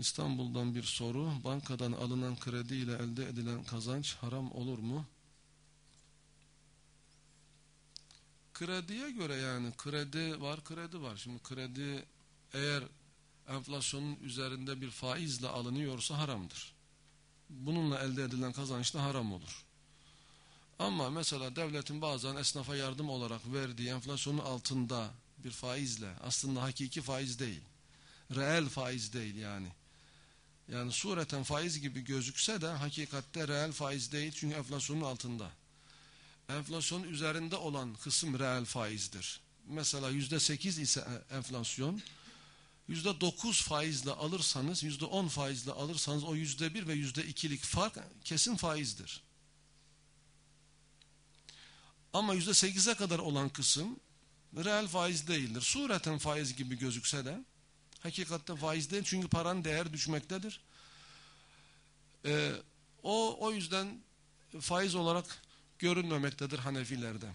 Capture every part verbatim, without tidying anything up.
İstanbul'dan bir soru. Bankadan alınan kredi ile elde edilen kazanç haram olur mu? Krediye göre, yani kredi var, kredi var. Şimdi kredi eğer enflasyonun üzerinde bir faizle alınıyorsa haramdır. Bununla elde edilen kazanç da haram olur. Ama mesela devletin bazen esnafa yardım olarak verdiği enflasyonun altında bir faizle, aslında hakiki faiz değil, reel faiz değil yani. Yani sureten faiz gibi gözükse de hakikatte reel faiz değil, çünkü enflasyonun altında. Enflasyonun üzerinde olan kısım reel faizdir. Mesela yüzde sekiz ise enflasyon, yüzde dokuz faizle alırsanız, yüzde on faizle alırsanız o yüzde bir ve yüzde ikilik fark kesin faizdir. Ama yüzde sekize kadar olan kısım reel faiz değildir. Sureten faiz gibi gözükse de hakikatte faiz değil, çünkü paranın değer düşmektedir. Ee, o, o yüzden faiz olarak görünmemektedir Hanefilerde.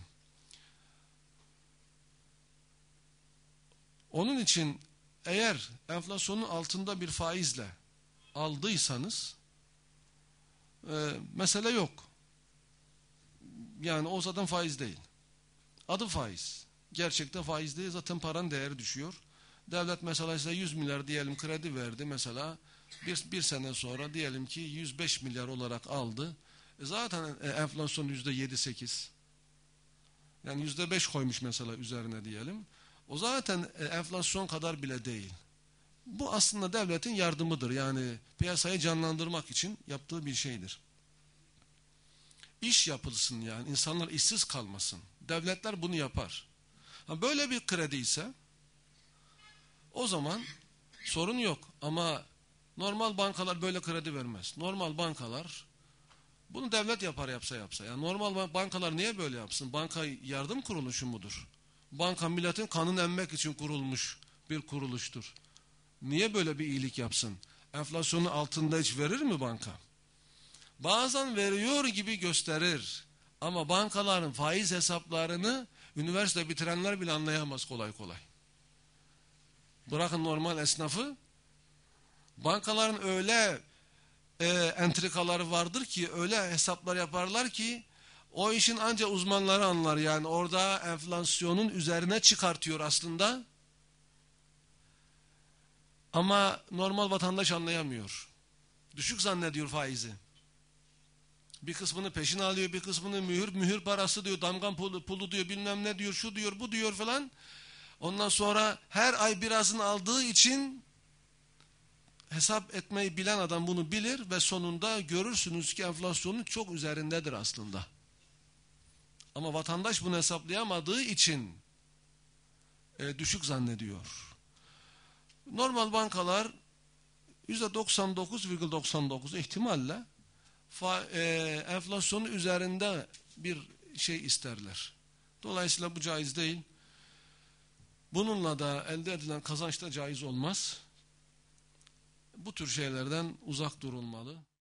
Onun için eğer enflasyonun altında bir faizle aldıysanız e, mesele yok. Yani o zaten faiz değil. Adı faiz. Gerçekte faiz değil, zaten paranın değeri düşüyor. Devlet mesela size yüz milyar diyelim kredi verdi mesela. Bir, bir sene sonra diyelim ki yüz beş milyar olarak aldı. E zaten e, enflasyon yüzde yedi sekiz. Yani yüzde beş koymuş mesela üzerine diyelim. O zaten e, enflasyon kadar bile değil. Bu aslında devletin yardımıdır. Yani piyasayı canlandırmak için yaptığı bir şeydir. İş yapılsın, yani insanlar işsiz kalmasın. Devletler bunu yapar. Ha, böyle bir kredi ise o zaman sorun yok. Ama normal bankalar böyle kredi vermez. Normal bankalar bunu devlet yapar, yapsa yapsa. Yani normal bankalar niye böyle yapsın? Banka yardım kuruluşu mudur? Banka milletin kanını emmek için kurulmuş bir kuruluştur. Niye böyle bir iyilik yapsın? Enflasyonun altında hiç verir mi banka? Bazen veriyor gibi gösterir. Ama bankaların faiz hesaplarını üniversite bitirenler bile anlayamaz kolay kolay. Bırakın normal esnafı. Bankaların öyle e, entrikaları vardır ki, öyle hesaplar yaparlar ki o işin ancak uzmanları anlar. Yani orada enflasyonun üzerine çıkartıyor aslında. Ama normal vatandaş anlayamıyor. Düşük zannediyor faizi. Bir kısmını peşin alıyor, bir kısmını mühür, mühür parası diyor, damgan pulu, pulu diyor, bilmem ne diyor, şu diyor, bu diyor falan. Ondan sonra her ay birazını aldığı için hesap etmeyi bilen adam bunu bilir ve sonunda görürsünüz ki enflasyonun çok üzerindedir aslında. Ama vatandaş bunu hesaplayamadığı için e, düşük zannediyor. Normal bankalar yüzde doksan dokuz virgül doksan dokuz ihtimalle fa, e, enflasyonun üzerinde bir şey isterler. Dolayısıyla bu caiz değil. Bununla da elde edilen kazanç da caiz olmaz. Bu tür şeylerden uzak durulmalı.